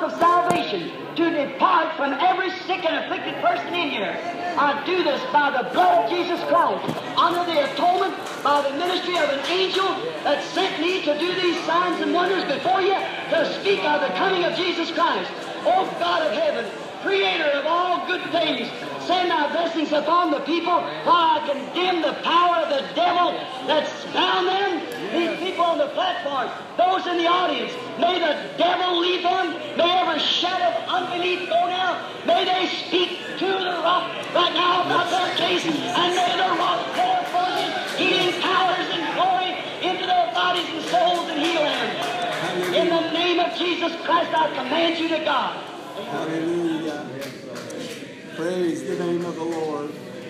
rock of salvation to depart from every sick and afflicted person in here. I do this by the blood of Jesus Christ, under the atonement by the ministry of an angel that sent me to do these signs and wonders before you to speak of the coming of Jesus Christ. O God of heaven, Creator of all good things, send thy blessings upon the people while I condemn the power of the devil that's bound them. These people on the platform, those in the audience, may the devil leave them. May every shadow of unbelief go down. May they speak to the rock right now about their case, and may the rock pour forth his healing powers and glory into their bodies and souls and heal them. In the name of Jesus Christ, I command you to God. Hallelujah. Praise the name of the Lord.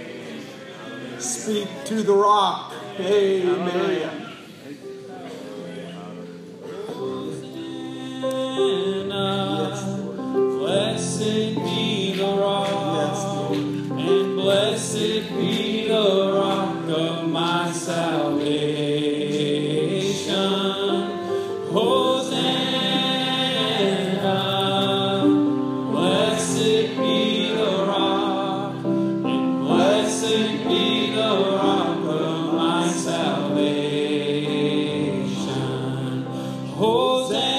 Speak to the rock. Amen. Blessed be the rock, and blessed be the rock of my salvation. Hosanna, blessed be the rock, and blessed be the rock of my salvation. Hosanna.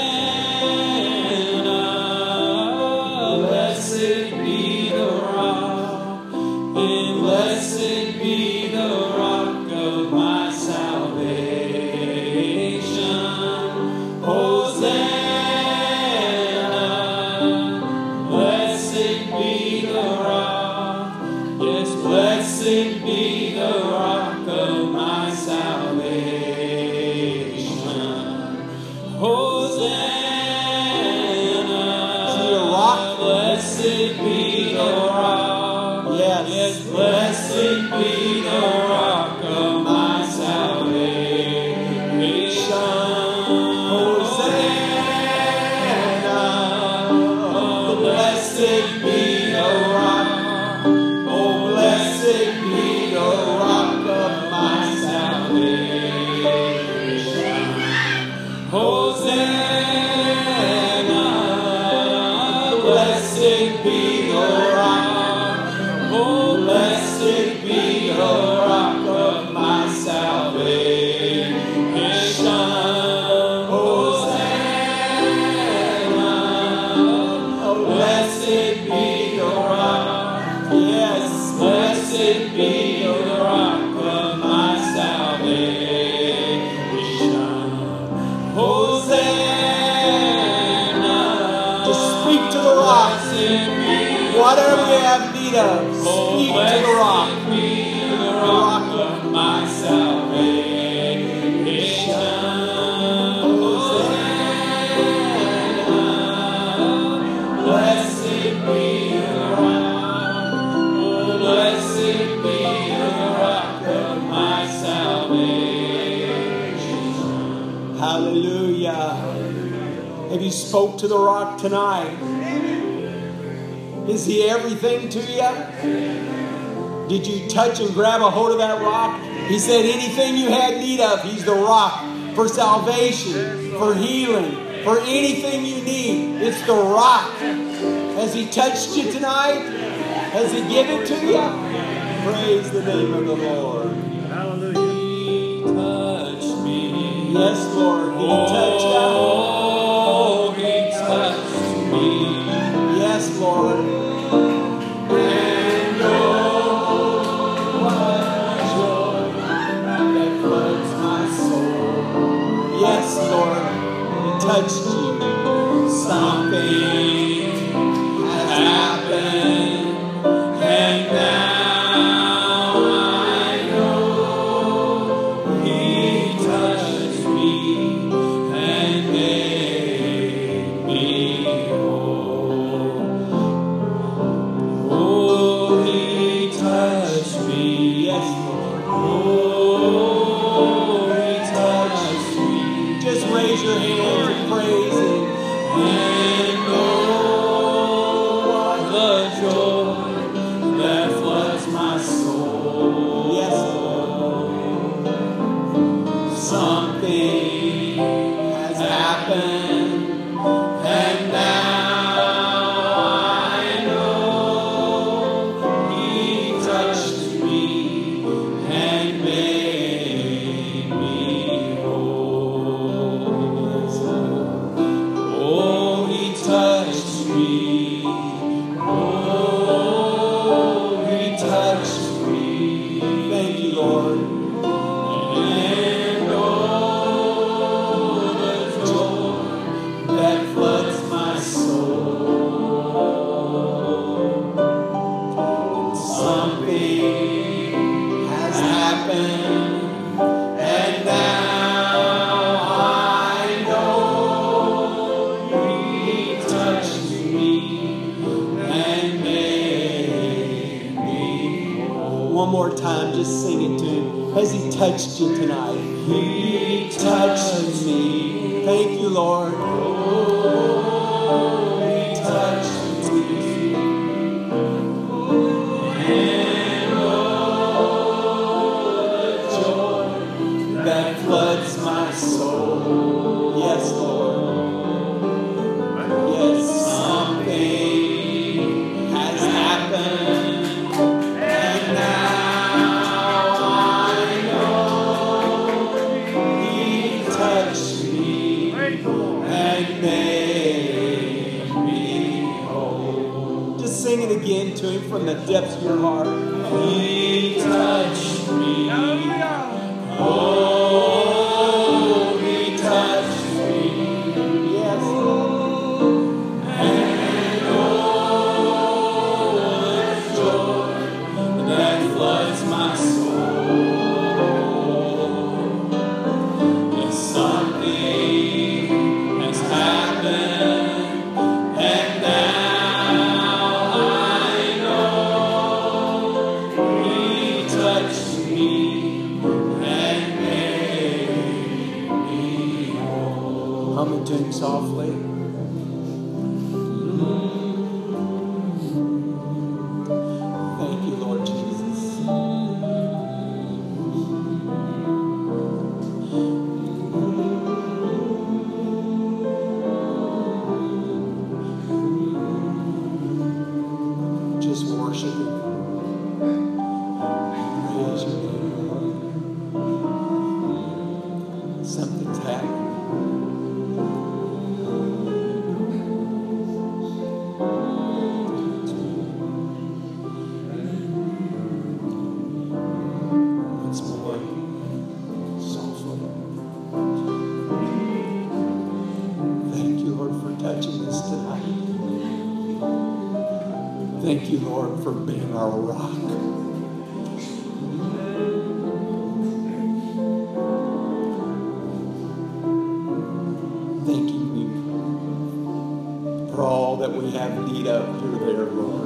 Whatever you have need of, speak to the rock. The rock of my salvation. Hosanna, blessed be the rock. Oh, blessed be the rock of my salvation. Hallelujah. Have you spoke to the rock tonight? Is he everything to you? Did you touch and grab a hold of that rock? He said anything you had need of, he's the rock for salvation, for healing, for anything you need. It's the rock. Has he touched you tonight? Has he given it to you? Praise the name of the Lord. Hallelujah. He touched me. Yes, Lord. He touched you. Oh, he touched me. Yes, Lord. And oh, what joy that floods my soul. Yes, Lord. He touched you. Something has happened, and now I know he touched me and made me whole. Oh, he touched me, yes, oh, he touched me. Just raise your hands and praise him. And oh, what the joy that floods my soul. Yes, Lord. Something has happened, and now And oh, the joy that floods my soul. Something has happened, and now I know He touched me and made me whole. One more time, just sing it to Him. Has He touched you tonight? He touched me. Thank you, Lord. Oh, He touched me. And oh, the joy that floods my soul. Yes, Lord. Yes. Something has happened, and now I know He touched me and made me whole. Just sing it again to Him from the depths of your heart. He touched me. Oh, He touched me. Yes, Lord. And oh, the joy that floods my soul. Yes, something has happened, and now I know He touched me and made me whole. Hum it to Him softly. Thank you, Lord Jesus. Just worship Him. Praise your name, Lord. Something's happening. Once more, softly. Thank you, Lord, for touching us tonight. Thank you, Lord, for being our rock. Thank you for all that we have need of. You're there, Lord.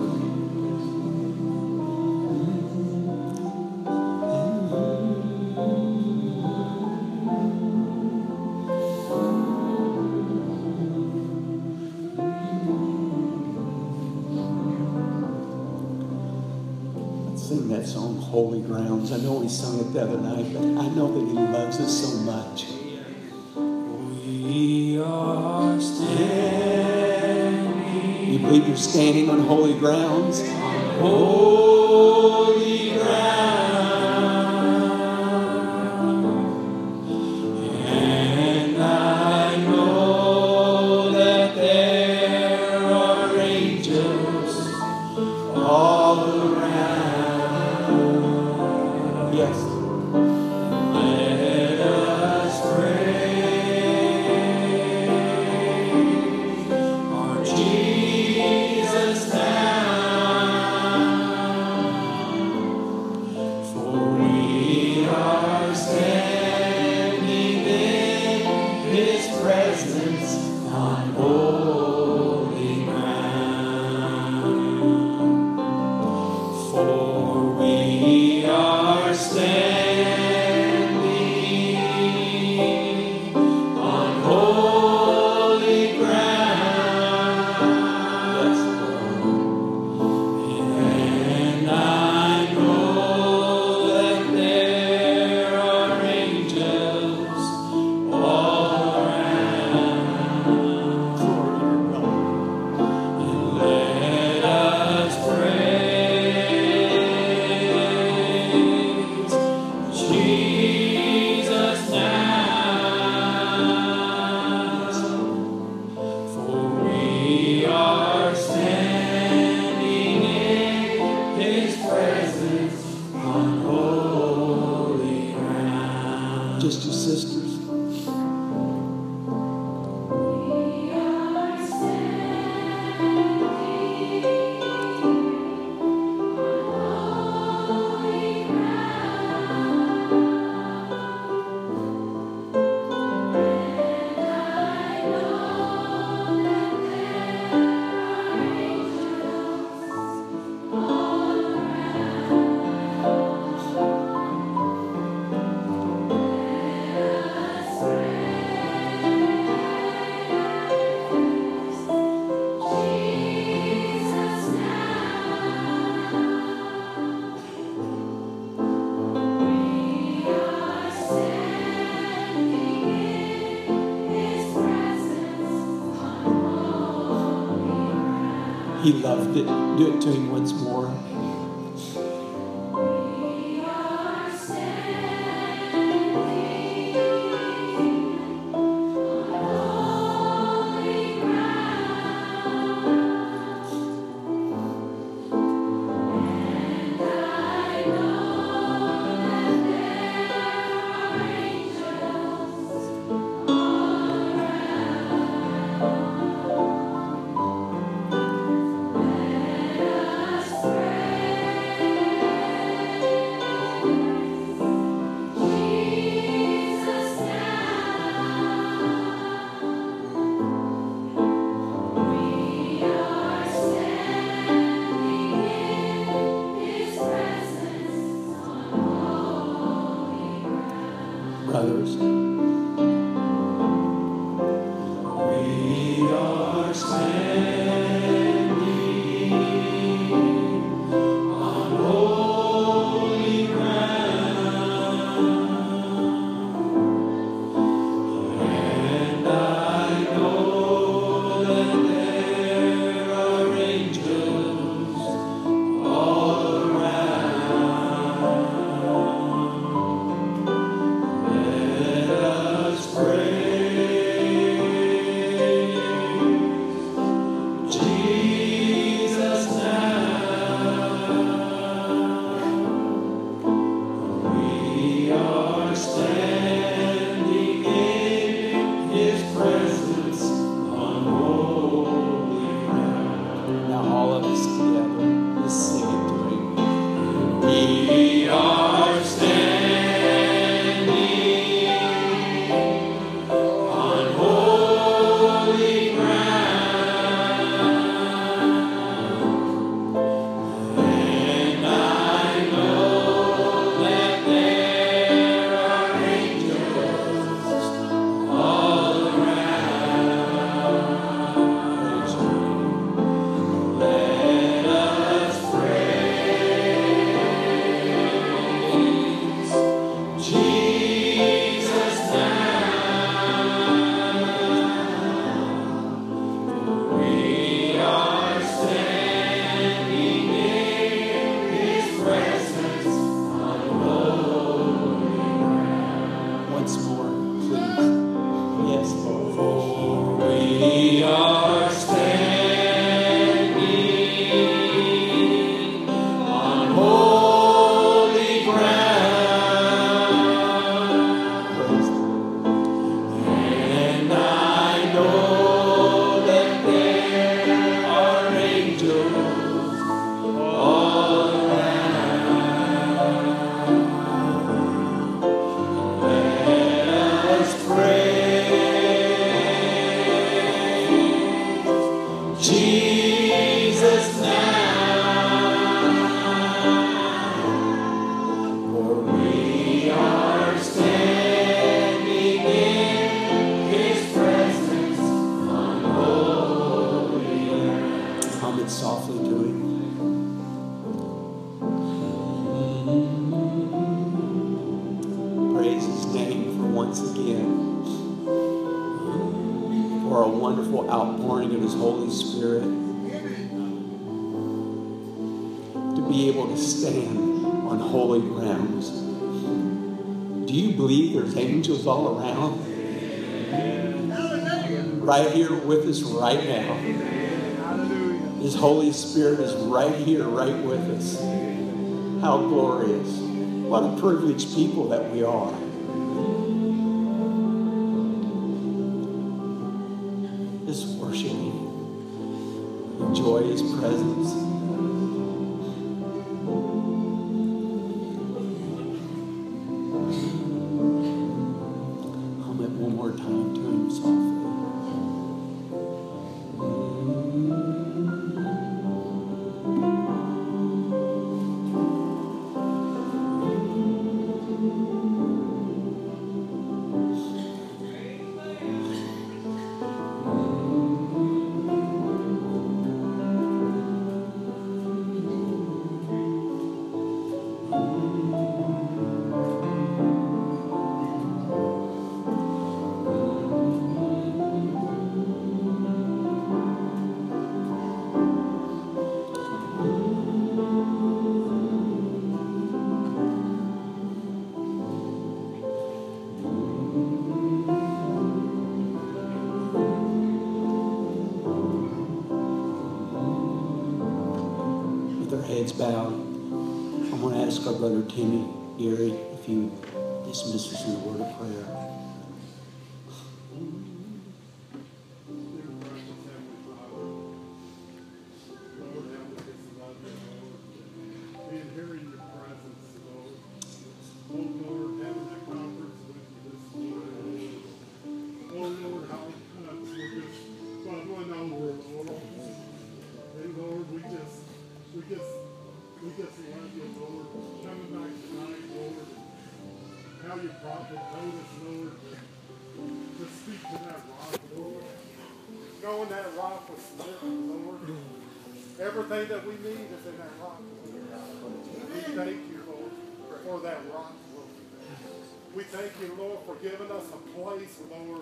Let's sing that song, Holy Grounds. I know we sung it the other night, but I know that He loves us so much. We are standing You believe you're standing on holy grounds? holy ground, and I know that there are angels all around. Yes. Let us praise our Jesus now, for we are standing in His presence on holy ground. For we are standing on holy ground. Yes, Lord. And I know that there are angels all around. Glory not just your sisters. He loved it. Do it to him once more. Brothers, We are standing on holy ground, and I know that there are angels all around. Let us praise Jesus now. We are standing in His presence on holy ground. now all of us together, just sing it to him. We are standing on holy ground, and I know that there are angels all around. Let us praise Jesus now. We are standing in His presence on holy ground. Once more, please. Yes, Lord. For we are standing on holy ground, Praise the Lord. and I know that there are angels all around. Let us praise Jesus now, for we are standing in His presence on holy ground. Hum it softly to him. Praise his name for once again, for a wonderful outpouring of his Holy Spirit, to be able to stand on holy grounds. Do you believe there's angels all around? Right here with us right now. His Holy Spirit is right here, right with us. How glorious. What a privileged people that we are. enjoy His presence. Hum it one more time to Him softly. Heads bowed. I'm going to ask our brother Timmy, Gary, if you dismiss us in a word of prayer. We just love you, Lord. Coming back tonight, Lord. How your prophet told us, Lord, to speak to that rock, Lord. Knowing that rock was living, Lord. Everything that we need is in that rock, Lord. We thank you, Lord, for that rock, Lord. We thank you, Lord, for giving us a place, Lord.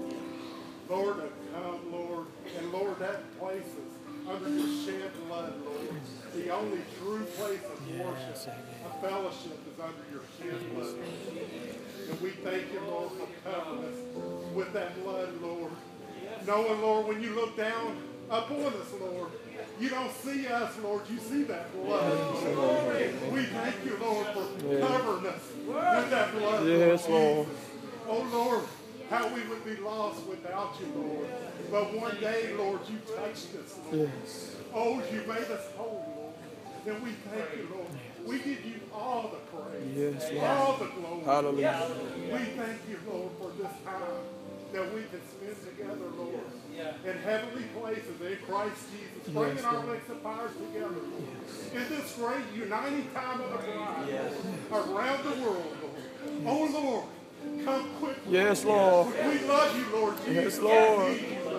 Lord, to come, Lord. And Lord, that place is under your shed blood, Lord. The only true place of worship, of fellowship, is under your shed blood. And we thank you, Lord, for covering us with that blood, Lord. Knowing, Lord, when you look down upon us, Lord, you don't see us, Lord, you see that blood. We thank you, Lord, for covering us with that blood. Yes, Lord. Oh, Lord, how we would be lost without you, Lord. But one day, Lord, you touched us, Lord. Yes. Oh, you made us whole, Lord. And we thank you, Lord. We give you all the praise, Yes, Lord. all the glory. Hallelujah. We thank you, Lord, for this time that we can spend together, Lord, in heavenly places in Christ Jesus, bringing our links of powers together, Lord. In this great uniting time of the bride around the world, Lord. Oh, Lord, come quickly. Yes, Lord. We love you, Lord Jesus. Yes, Lord.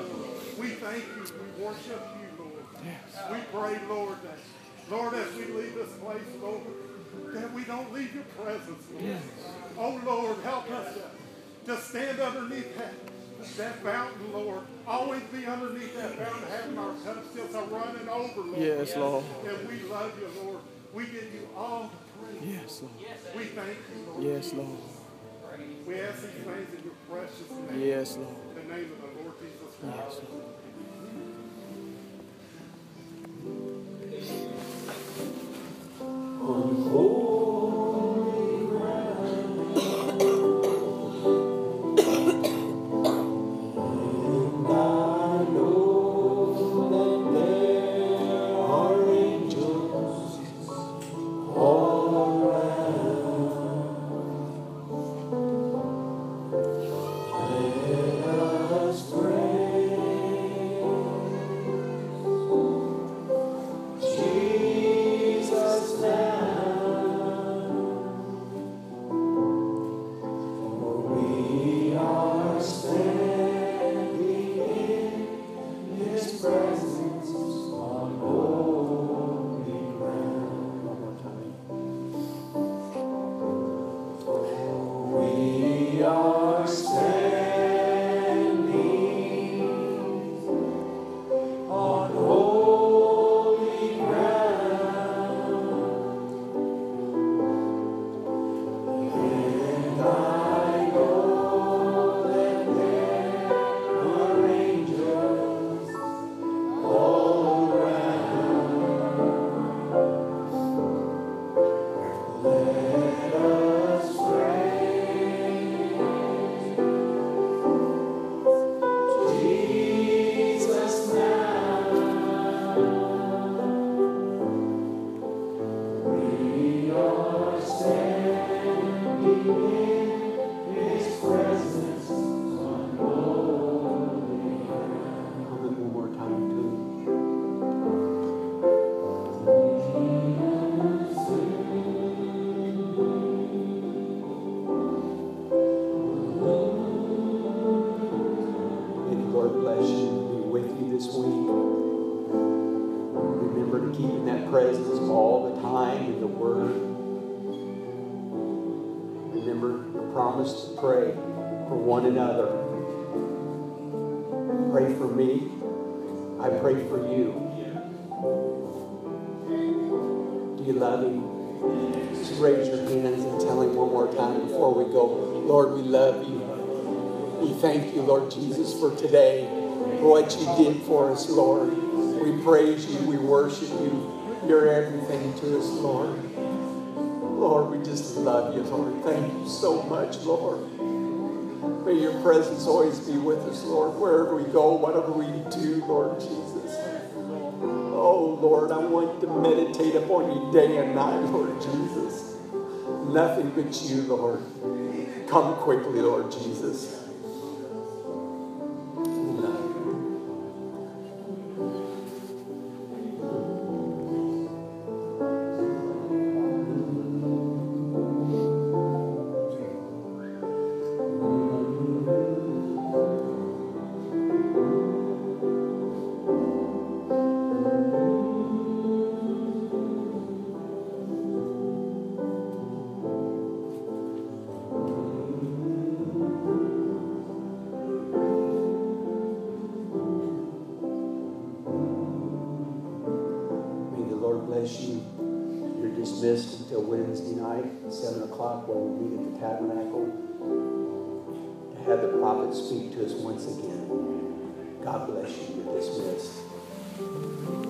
We thank you. We worship you, Lord. We pray, Lord, that, Lord, as we leave this place, Lord, that we don't leave your presence, Lord. Oh, Lord, help us to stand underneath that fountain, Lord. Always be underneath that fountain, having our cups just running over, Lord. Yes, Lord. And we love you, Lord. We give you all the praise. Yes, Lord. We thank you, Lord. Yes, Lord. We ask these things in your precious name. Yes, Lord. In the name of the Lord Jesus Christ. Yes, Lord. Let us pray. this week. Remember to keep in that presence all the time in the Word. Remember the promise to pray for one another. Pray for me. I pray for you. Do you love Him? Just raise your hands and tell Him one more time before we go. Lord, we love you. We thank you, Lord Jesus, for today, for what you did for us, Lord. We praise you. We worship you. You're everything to us, Lord. Lord, we just love you, Lord. Thank you so much, Lord. May your presence always be with us, Lord, wherever we go, whatever we do, Lord Jesus. Oh, Lord, I want to meditate upon you day and night, Lord Jesus. Nothing but you, Lord. Come quickly, Lord Jesus. You're dismissed until Wednesday night, 7 o'clock, where we meet at the tabernacle to have the prophet speak to us once again. God bless you. You're dismissed.